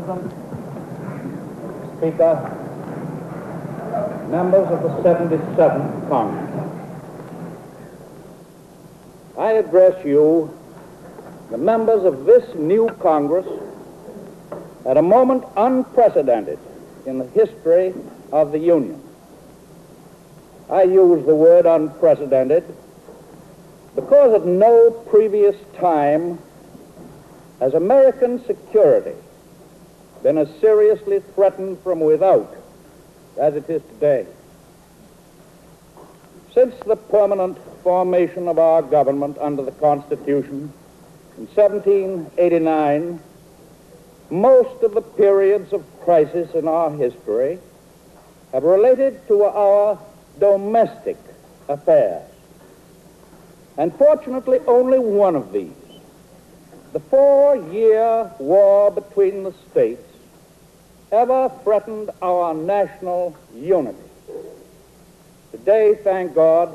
President, Speaker, members of the 77th Congress, I address you, the members of this new Congress, at a moment unprecedented in the history of the Union. I use the word unprecedented because at no previous time has American security been as seriously threatened from without as it is today. Since the permanent formation of our government under the Constitution in 1789, most of the periods of crisis in our history have related to our domestic affairs. And fortunately, only one of these, the 4-year war between the states, ever threatened our national unity. Today, thank God,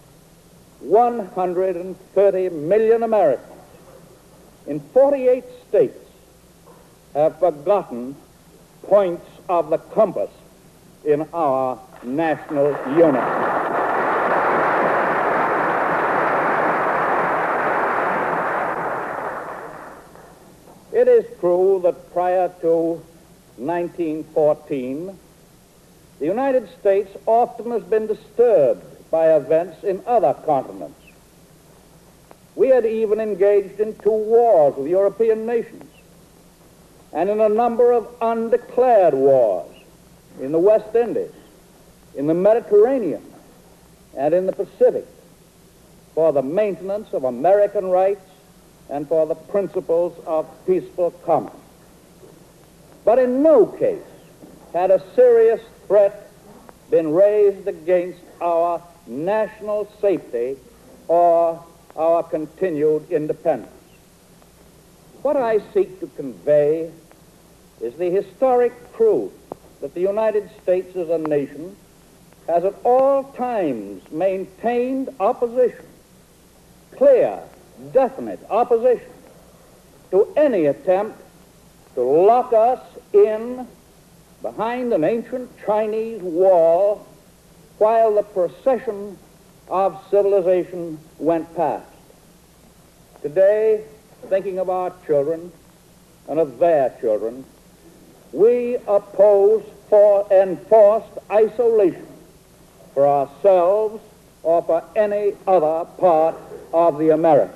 130 million Americans in 48 states have forgotten points of the compass in our national unity. It is true that prior to 1914, the United States often has been disturbed by events in other continents. We had even engaged in 2 wars with European nations and in a number of undeclared wars in the West Indies, in the Mediterranean, and in the Pacific for the maintenance of American rights and for the principles of peaceful commerce. But in no case had a serious threat been raised against our national safety or our continued independence. What I seek to convey is the historic truth that the United States as a nation has at all times maintained opposition, clear, definite opposition, to any attempt to lock us in behind an ancient Chinese wall while the procession of civilization went past. Today, thinking of our children and of their children, we oppose enforced isolation for ourselves or for any other part of the Americas.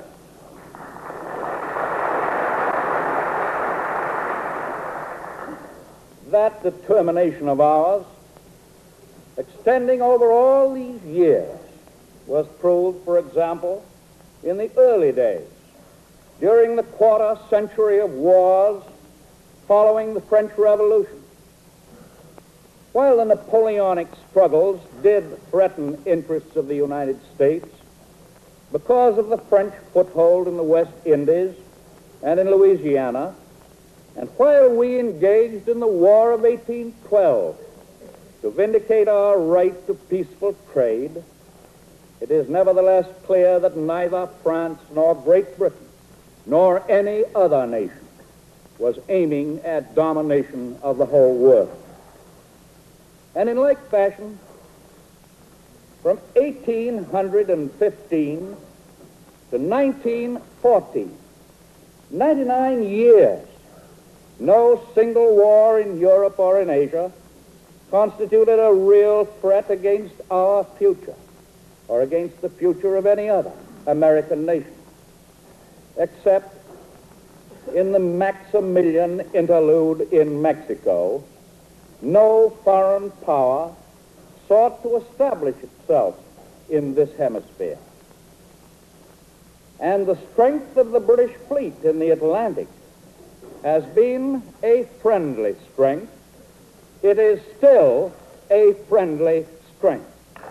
That determination of ours, extending over all these years, was proved, for example, in the early days, during the quarter century of wars following the French Revolution. While the Napoleonic struggles did threaten interests of the United States because of the French foothold in the West Indies and in Louisiana, and while we engaged in the War of 1812 to vindicate our right to peaceful trade, it is nevertheless clear that neither France nor Great Britain nor any other nation was aiming at domination of the whole world. And in like fashion, from 1815 to 1914, 99 years, no single war in Europe or in Asia constituted a real threat against our future or against the future of any other American nation, except in the Maximilian interlude in Mexico. No foreign power sought to establish itself in this hemisphere. And the strength of the British fleet in the Atlantic has been a friendly strength. It is still a friendly strength.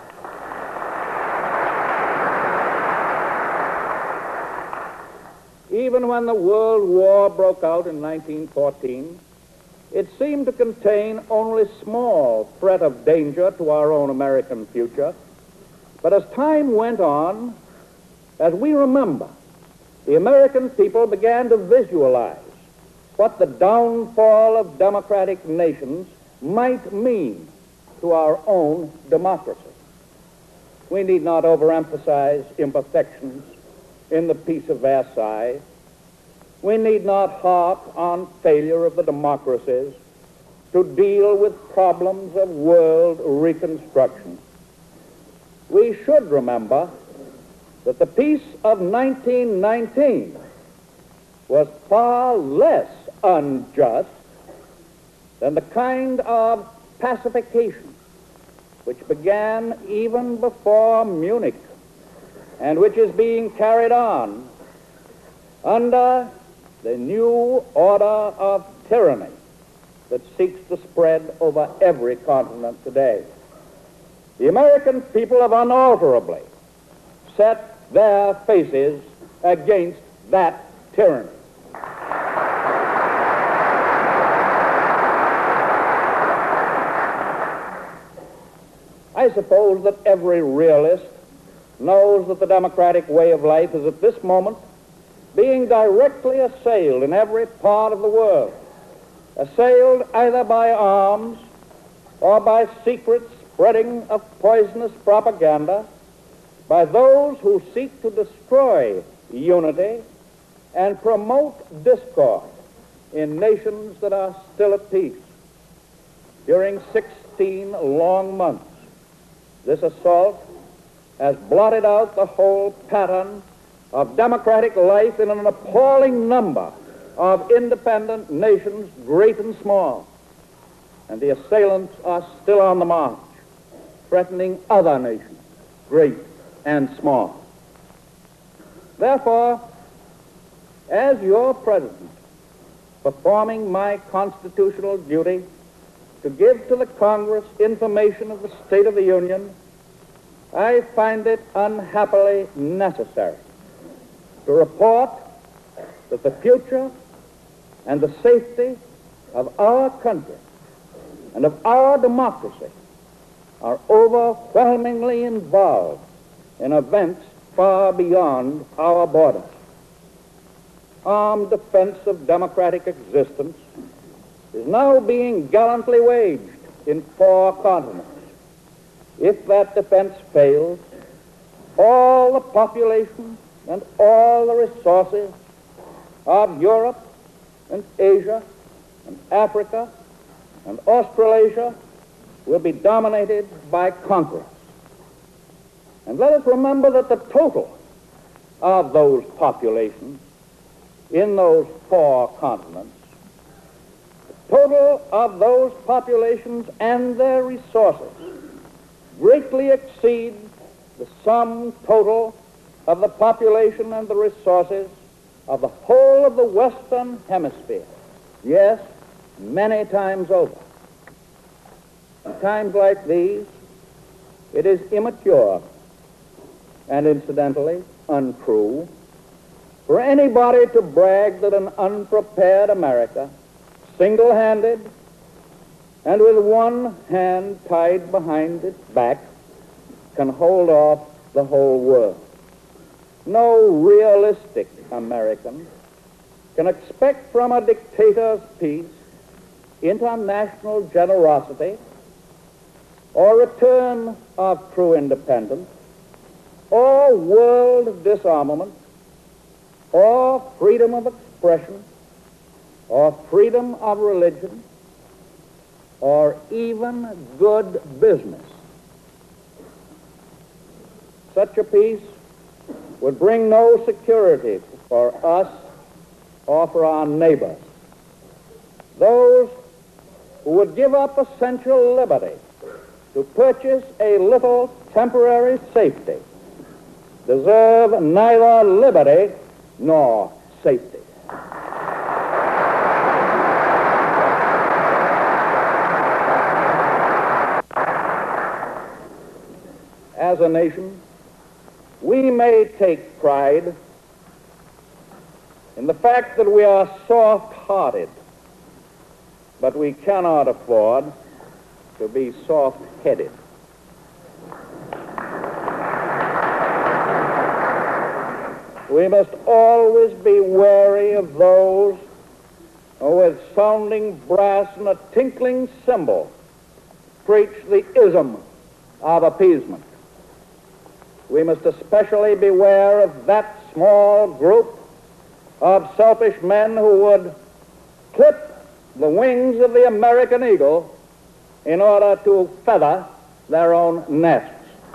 Even when the World War broke out in 1914, it seemed to contain only small threat of danger to our own American future. But as time went on, as we remember, the American people began to visualize what the downfall of democratic nations might mean to our own democracy. We need not overemphasize imperfections in the Peace of Versailles. We need not harp on failure of the democracies to deal with problems of world reconstruction. We should remember that the peace of 1919 was far less unjust than the kind of pacification which began even before Munich and which is being carried on under the new order of tyranny that seeks to spread over every continent today. The American people have unalterably set their faces against that tyranny. I suppose that every realist knows that the democratic way of life is at this moment being directly assailed in every part of the world, assailed either by arms or by secret spreading of poisonous propaganda by those who seek to destroy unity and promote discord in nations that are still at peace. During 16 long months, this assault has blotted out the whole pattern of democratic life in an appalling number of independent nations, great and small. And the assailants are still on the march, threatening other nations, great and small. Therefore, as your president, performing my constitutional duty to give to the Congress information of the State of the Union, I find it unhappily necessary to report that the future and the safety of our country and of our democracy are overwhelmingly involved in events far beyond our borders. Armed defense of democratic existence is now being gallantly waged in 4 continents. If that defense fails, all the population and all the resources of Europe and Asia and Africa and Australasia will be dominated by conquerors. And let us remember that the total of those populations in those 4 continents, the total of those populations and their resources greatly exceed the sum total of the population and the resources of the whole of the Western Hemisphere. Yes, many times over. In times like these, it is immature and incidentally untrue for anybody to brag that an unprepared America, single-handed and with one hand tied behind its back, can hold off the whole world. No realistic American can expect from a dictator's peace international generosity or return of true independence or world disarmament or freedom of expression or freedom of religion or even good business. Such a peace would bring no security for us or for our neighbors. Those who would give up essential liberty to purchase a little temporary safety deserve neither liberty nor safety. As a nation, we may take pride in the fact that we are soft-hearted, but we cannot afford to be soft-headed. We must always be wary of those with sounding brass and a tinkling cymbal, preach the ism of appeasement. We must especially beware of that small group of selfish men who would clip the wings of the American eagle in order to feather their own nests.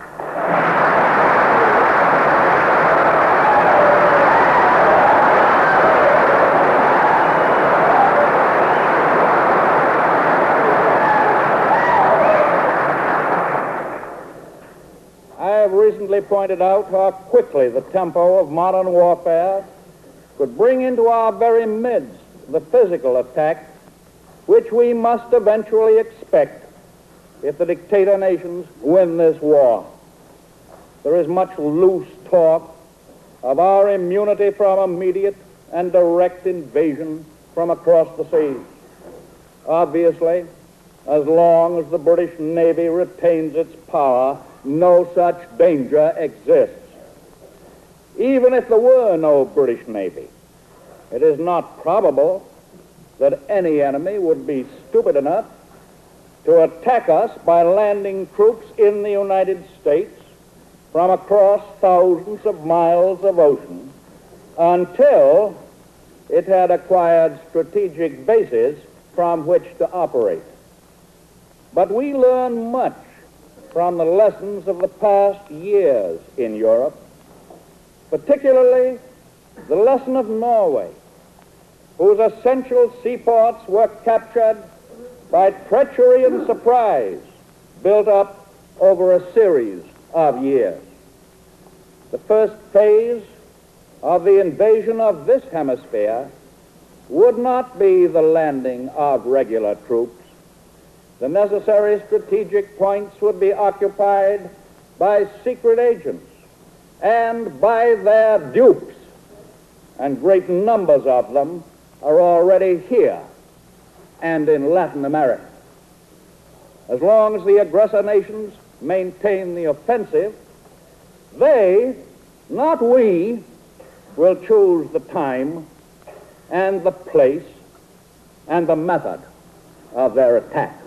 I have recently pointed out how quickly the tempo of modern warfare could bring into our very midst the physical attack which we must eventually expect if the dictator nations win this war. There is much loose talk of our immunity from immediate and direct invasion from across the seas. Obviously, as long as the British Navy retains its power, no such danger exists. Even if there were no British Navy, it is not probable that any enemy would be stupid enough to attack us by landing troops in the United States from across thousands of miles of ocean until it had acquired strategic bases from which to operate. But we learn much from the lessons of the past years in Europe, particularly the lesson of Norway, whose essential seaports were captured by treachery and surprise built up over a series of years. The first phase of the invasion of this hemisphere would not be the landing of regular troops. The necessary strategic points would be occupied by secret agents and by their dupes, and great numbers of them are already here and in Latin America. As long as the aggressor nations maintain the offensive, they, not we, will choose the time and the place and the method of their attack.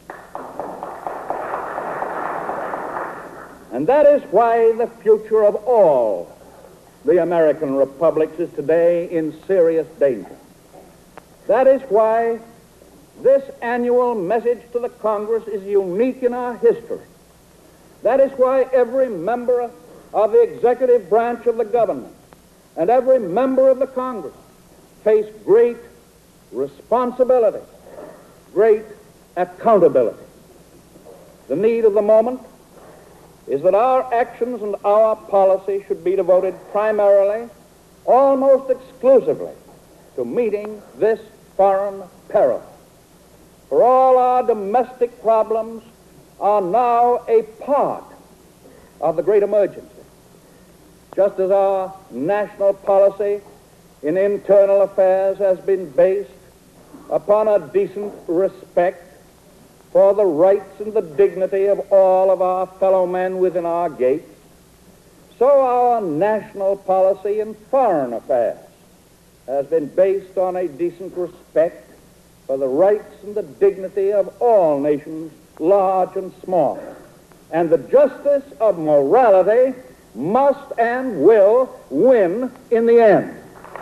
And that is why the future of all the American republics is today in serious danger. That is why this annual message to the Congress is unique in our history. That is why every member of the executive branch of the government and every member of the Congress face great responsibility, great accountability. The need of the moment is that our actions and our policy should be devoted primarily, almost exclusively, to meeting this foreign peril. For all our domestic problems are now a part of the great emergency. Just as our national policy in internal affairs has been based upon a decent respect for the rights and the dignity of all of our fellow men within our gates, so our national policy in foreign affairs has been based on a decent respect for the rights and the dignity of all nations, large and small. And the justice of morality must and will win in the end.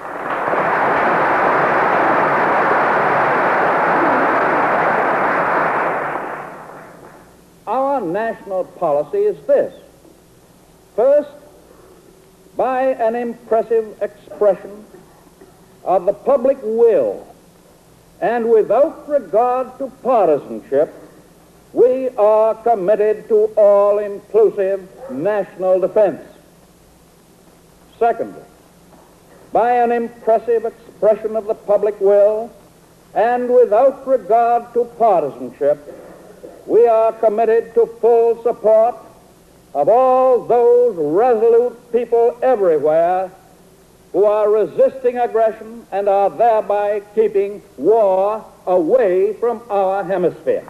Our national policy is this. First, by an impressive expression of the public will, and without regard to partisanship, we are committed to all-inclusive national defense. Secondly, by an impressive expression of the public will, and without regard to partisanship, we are committed to full support of all those resolute people everywhere who are resisting aggression and are thereby keeping war away from our hemisphere.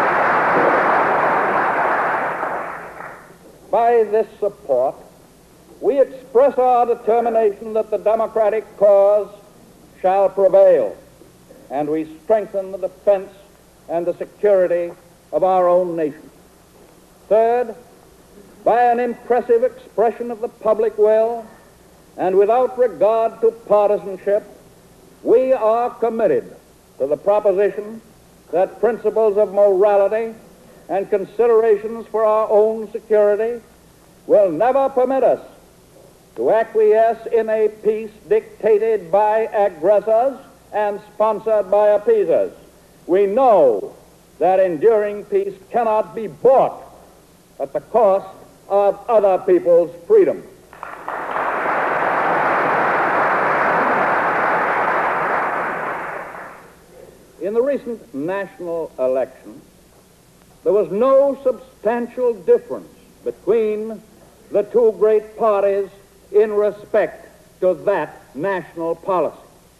By this support, we express our determination that the democratic cause shall prevail, and we strengthen the defense and the security of our own nation. Third, by an impressive expression of the public will, and without regard to partisanship, we are committed to the proposition that principles of morality and considerations for our own security will never permit us to acquiesce in a peace dictated by aggressors and sponsored by appeasers. We know that enduring peace cannot be bought at the cost of other people's freedom. In the recent national election, there was no substantial difference between the two great parties in respect to that national policy.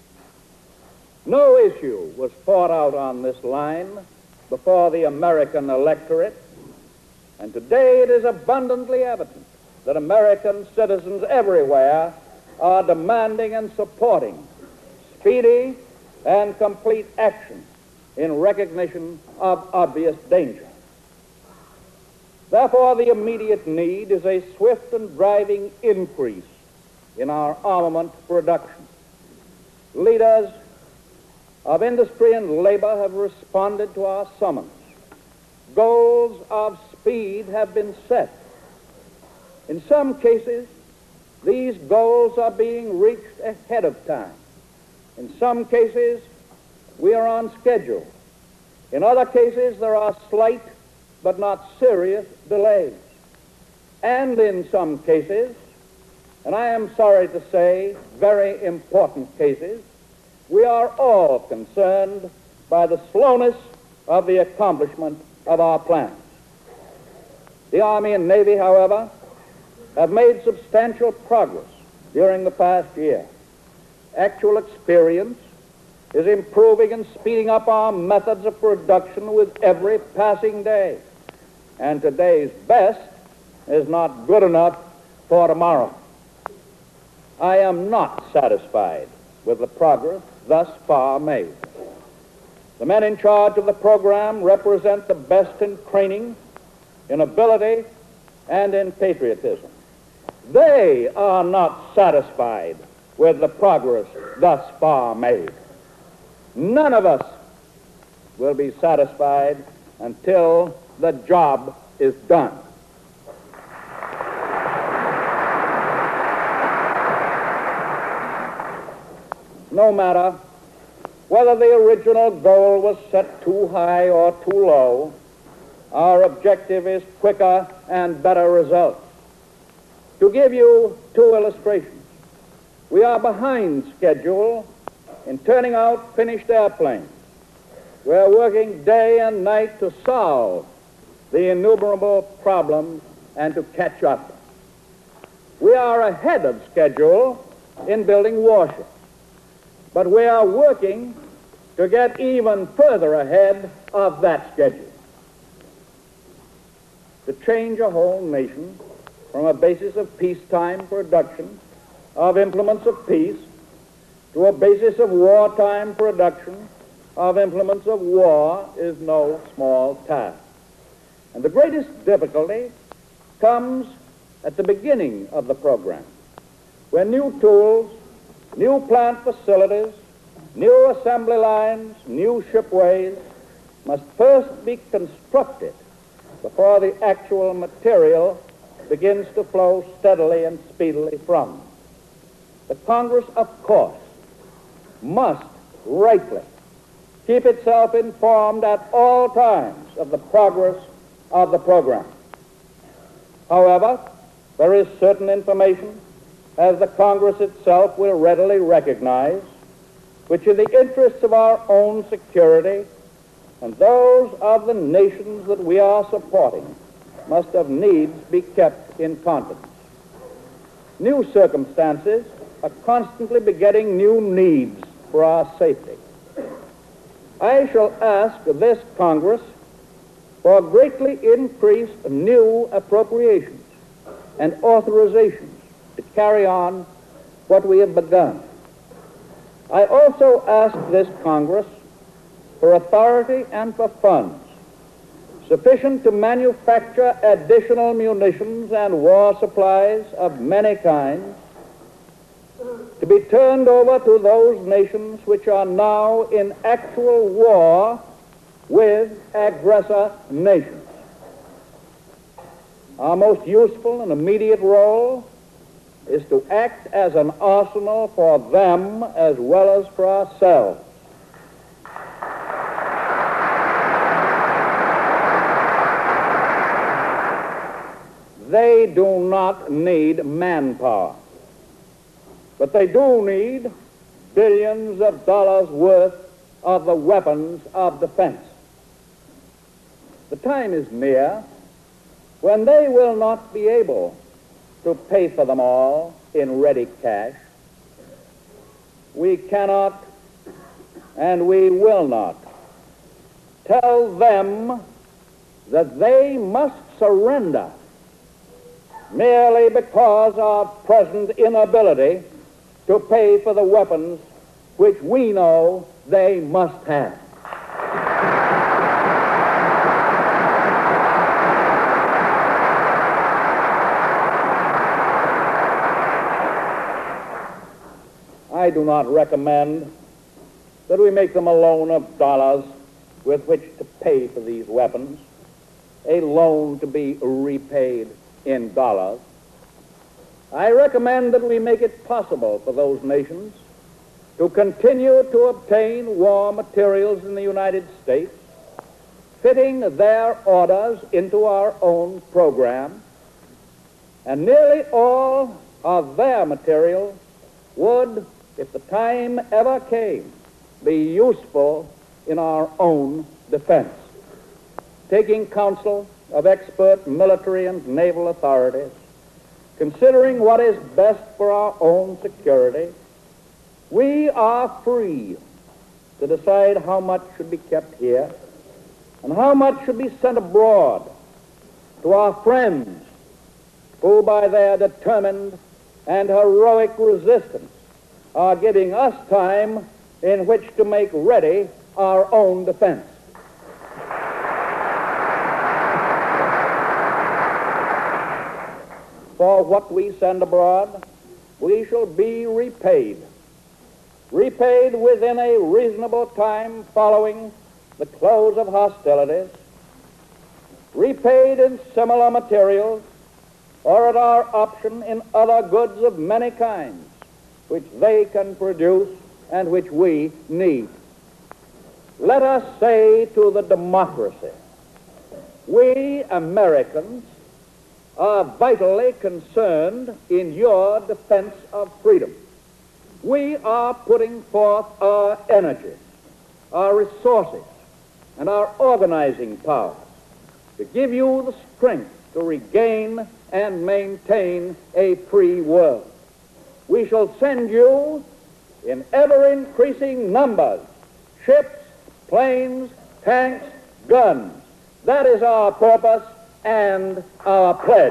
No issue was fought out on this line before the American electorate, and today it is abundantly evident that American citizens everywhere are demanding and supporting speedy and complete action in recognition of obvious danger. Therefore, the immediate need is a swift and driving increase in our armament production. Leaders of industry and labor have responded to our summons. Goals of speed have been set. In some cases, these goals are being reached ahead of time. In some cases, we are on schedule. In other cases, there are slight but not serious delays. And in some cases, and I am sorry to say, very important cases, we are all concerned by the slowness of the accomplishment of our plans. The Army and Navy, however, have made substantial progress during the past year. Actual experience is improving and speeding up our methods of production with every passing day. And today's best is not good enough for tomorrow. I am not satisfied with the progress thus far made. The men in charge of the program represent the best in training, in ability, and in patriotism. They are not satisfied with the progress thus far made. None of us will be satisfied until the job is done. No matter whether the original goal was set too high or too low, our objective is quicker and better results. To give you two illustrations, we are behind schedule in turning out finished airplanes. We are working day and night to solve the innumerable problems and to catch up. We are ahead of schedule in building warships, but we are working to get even further ahead of that schedule. To change a whole nation from a basis of peacetime production of implements of peace to a basis of wartime production of implements of war is no small task. And the greatest difficulty comes at the beginning of the program, when new tools, new plant facilities, new assembly lines, new shipways must first be constructed before the actual material begins to flow steadily and speedily from them. The Congress, of course, must rightly keep itself informed at all times of the progress of the program. However, there is certain information, as the Congress itself will readily recognize, which in the interests of our own security and those of the nations that we are supporting must of needs be kept in confidence. New circumstances are constantly begetting new needs for our safety. I shall ask this Congress for greatly increased new appropriations and authorizations to carry on what we have begun. I also ask this Congress for authority and for funds sufficient to manufacture additional munitions and war supplies of many kinds to be turned over to those nations which are now in actual war with aggressor nations. Our most useful and immediate role is to act as an arsenal for them as well as for ourselves. They do not need manpower, but they do need billions of dollars worth of the weapons of defense. The time is near when they will not be able to pay for them all in ready cash. We cannot and we will not tell them that they must surrender merely because of present inability to pay for the weapons which we know they must have. I do not recommend that we make them a loan of dollars with which to pay for these weapons, a loan to be repaid in dollars. I recommend that we make it possible for those nations to continue to obtain war materials in the United States, fitting their orders into our own program, and nearly all of their material would, if the time ever came, be useful in our own defense. Taking counsel of expert military and naval authorities, considering what is best for our own security, we are free to decide how much should be kept here and how much should be sent abroad to our friends who, by their determined and heroic resistance, are giving us time in which to make ready our own defense. For what we send abroad, we shall be repaid within a reasonable time following the close of hostilities, repaid in similar materials, or at our option in other goods of many kinds, which they can produce and which we need. Let us say to the democracy, we Americans are vitally concerned in your defense of freedom. We are putting forth our energies, our resources, and our organizing powers to give you the strength to regain and maintain a free world. We shall send you in ever-increasing numbers ships, planes, tanks, guns. That is our purpose and our pledge.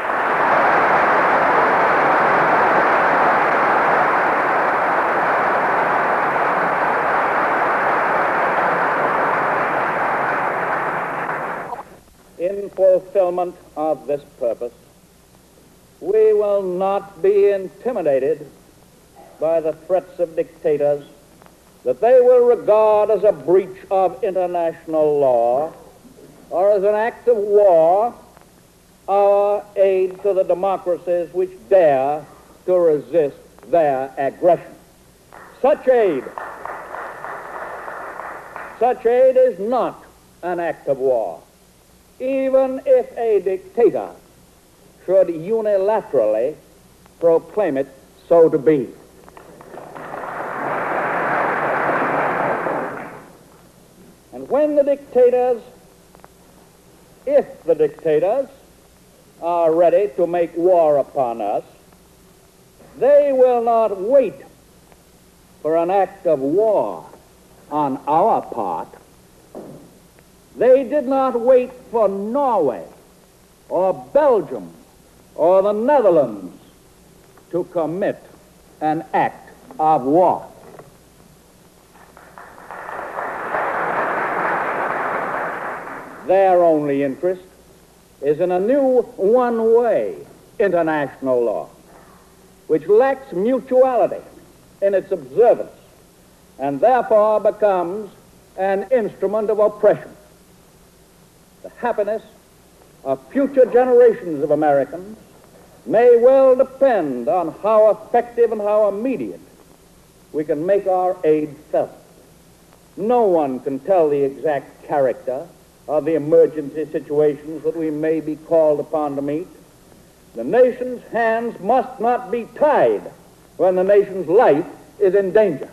In fulfillment of this purpose, we will not be intimidated by the threats of dictators that they will regard as a breach of international law or as an act of war our aid to the democracies which dare to resist their aggression. Such aid is not an act of war, even if a dictator should unilaterally proclaim it so to be. And when the dictators, if the dictators are ready to make war upon us, they will not wait for an act of war on our part. They did not wait for Norway or Belgium or the Netherlands to commit an act of war. Their only interest is in a new one-way international law, which lacks mutuality in its observance and therefore becomes an instrument of oppression. The happiness of future generations of Americans may well depend on how effective and how immediate we can make our aid felt. No one can tell the exact character of the emergency situations that we may be called upon to meet. The nation's hands must not be tied when the nation's life is in danger.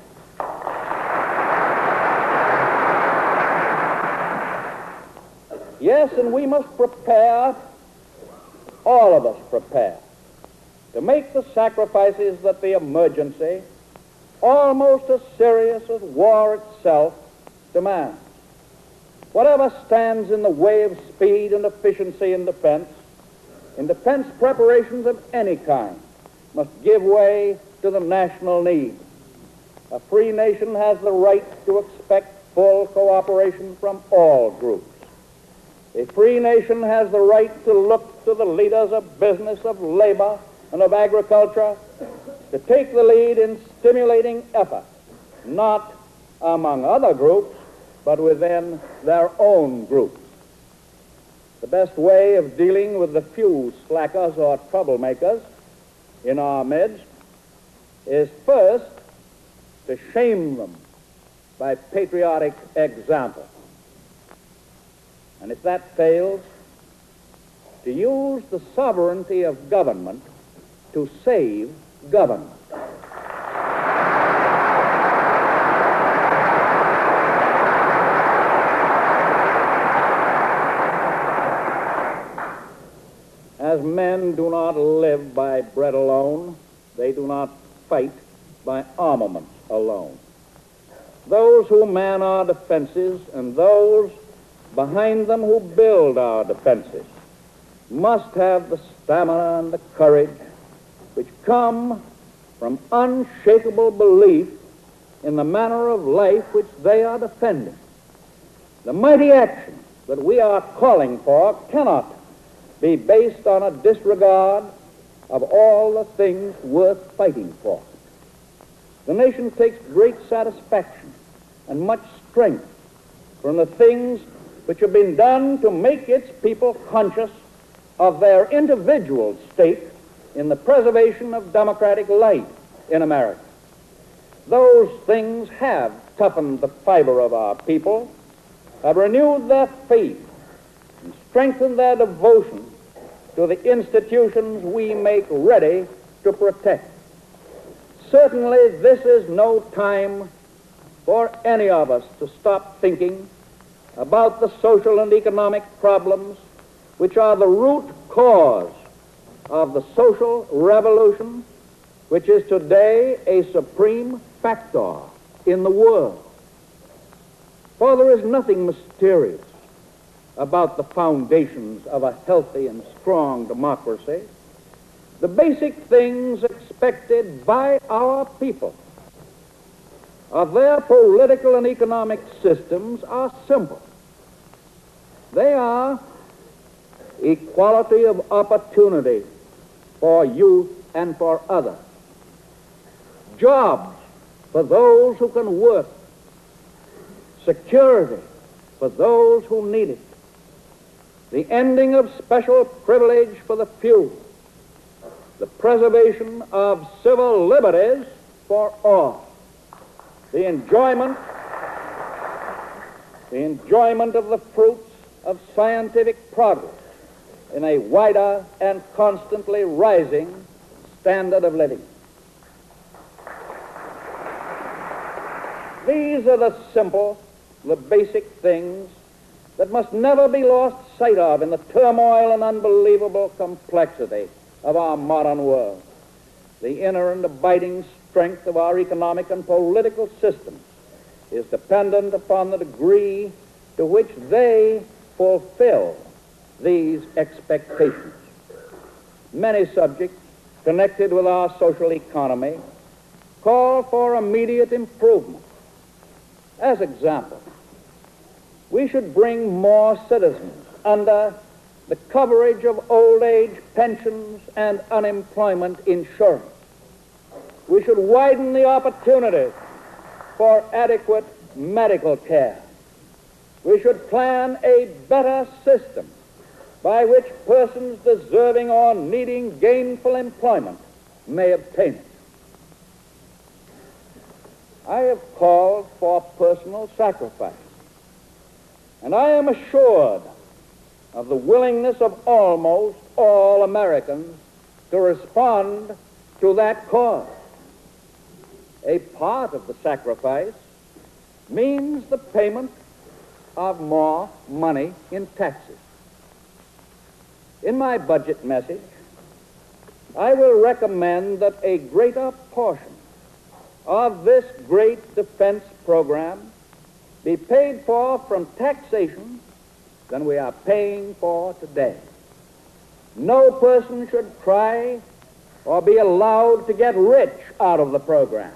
Yes, and we must prepare, all of us prepare, to make the sacrifices that the emergency, almost as serious as war itself, demands. Whatever stands in the way of speed and efficiency in defense preparations of any kind must give way to the national need. A free nation has the right to expect full cooperation from all groups. A free nation has the right to look to the leaders of business, of labor, and of agriculture to take the lead in stimulating effort, not among other groups, but within their own groups. The best way of dealing with the few slackers or troublemakers in our midst is first to shame them by patriotic example. And if that fails, to use the sovereignty of government to save government. As men do not live by bread alone, they do not fight by armaments alone. Those who man our defenses and those behind them who build our defenses must have the stamina and the courage which come from unshakable belief in the manner of life which they are defending. The mighty action that we are calling for cannot be based on a disregard of all the things worth fighting for. The nation takes great satisfaction and much strength from the things which have been done to make its people conscious of their individual stake in the preservation of democratic life in America. Those things have toughened the fiber of our people, have renewed their faith, and strengthened their devotion to the institutions we make ready to protect. Certainly, this is no time for any of us to stop thinking about the social and economic problems which are the root cause of the social revolution which is today a supreme factor in the world. For there is nothing mysterious about the foundations of a healthy and strong democracy. The basic things expected by our people of their political and economic systems are simple. They are equality of opportunity for youth and for others, jobs for those who can work, security for those who need it, the ending of special privilege for the few, the preservation of civil liberties for all, the enjoyment of the fruits of scientific progress in a wider and constantly rising standard of living. These are the simple, the basic things that must never be lost sight of in the turmoil and unbelievable complexity of our modern world. The inner and abiding strength of our economic and political systems is dependent upon the degree to which they fulfill these expectations. Many subjects connected with our social economy call for immediate improvement. As example, we should bring more citizens under the coverage of old age pensions and unemployment insurance. We should widen the opportunities for adequate medical care. We should plan a better system by which persons deserving or needing gainful employment may obtain it. I have called for personal sacrifice, and I am assured of the willingness of almost all Americans to respond to that call. A part of the sacrifice means the payment of more money in taxes. In my budget message, I will recommend that a greater portion of this great defense program be paid for from taxation than we are paying for today. No person should try or be allowed to get rich out of the program.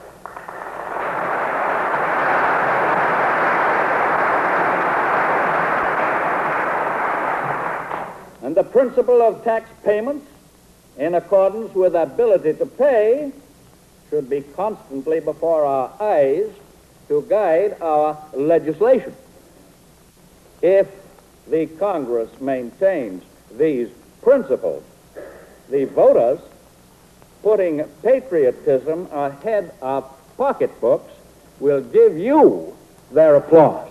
And the principle of tax payments, in accordance with ability to pay, should be constantly before our eyes to guide our legislation. If the Congress maintains these principles, the voters, putting patriotism ahead of pocketbooks, will give you their applause.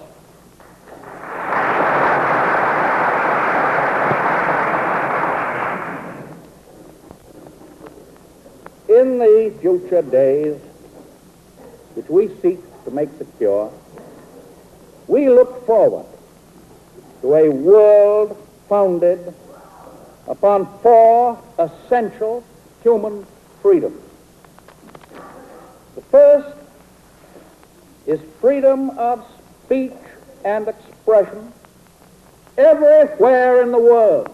In the future days, which we seek to make secure, we look forward to a world founded upon four essential human freedoms. The first is freedom of speech and expression everywhere in the world.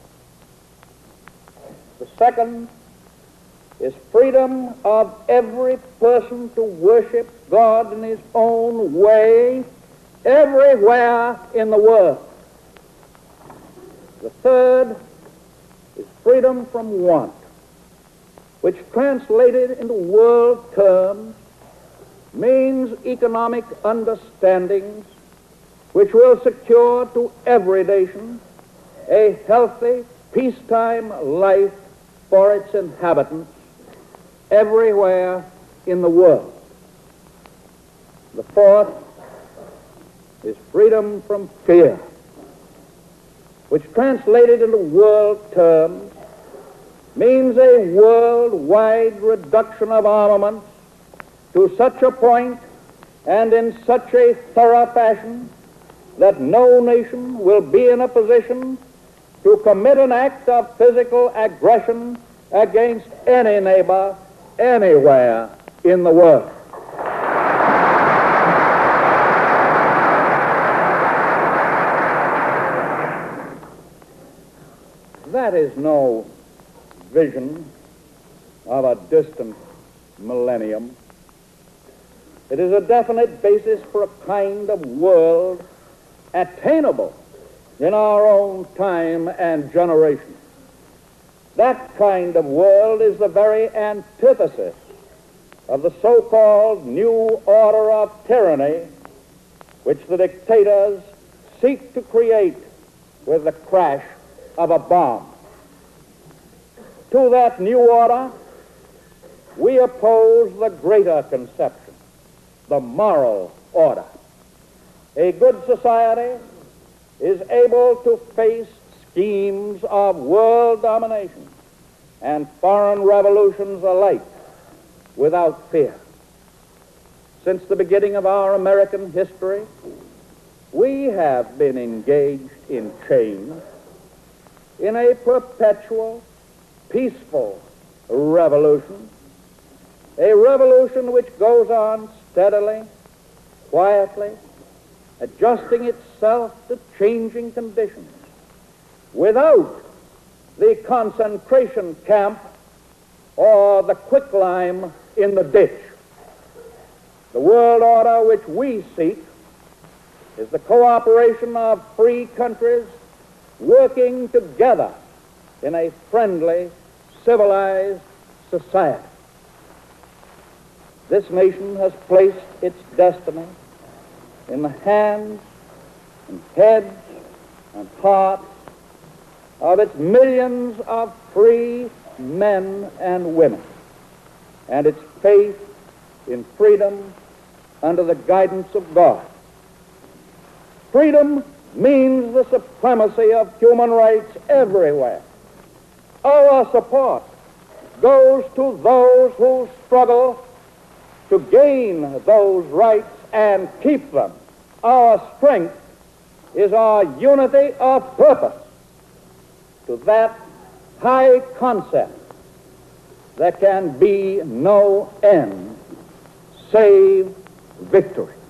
The second is freedom of every person to worship God in his own way everywhere in the world. The third is freedom from want, which translated into world terms means economic understandings which will secure to every nation a healthy, peacetime life for its inhabitants everywhere in the world. The fourth is freedom from fear, which translated into world terms means a worldwide reduction of armaments to such a point and in such a thorough fashion that no nation will be in a position to commit an act of physical aggression against any neighbor anywhere in the world. That is no vision of a distant millennium. It is a definite basis for a kind of world attainable in our own time and generation. That kind of world is the very antithesis of the so-called new order of tyranny which the dictators seek to create with the crash of a bomb. To that new order, we oppose the greater conception, the moral order. A good society is able to face schemes of world domination and foreign revolutions alike without fear. Since the beginning of our American history, we have been engaged in change, in a perpetual, peaceful revolution, a revolution which goes on steadily, quietly, adjusting itself to changing conditions, without the concentration camp or the quicklime in the ditch. The world order which we seek is the cooperation of free countries working together in a friendly, civilized society. This nation has placed its destiny in the hands and heads and hearts of its millions of free men and women, and its faith in freedom under the guidance of God. Freedom means the supremacy of human rights everywhere. Our support goes to those who struggle to gain those rights and keep them. Our strength is our unity of purpose. To that high concept there can be no end save victory.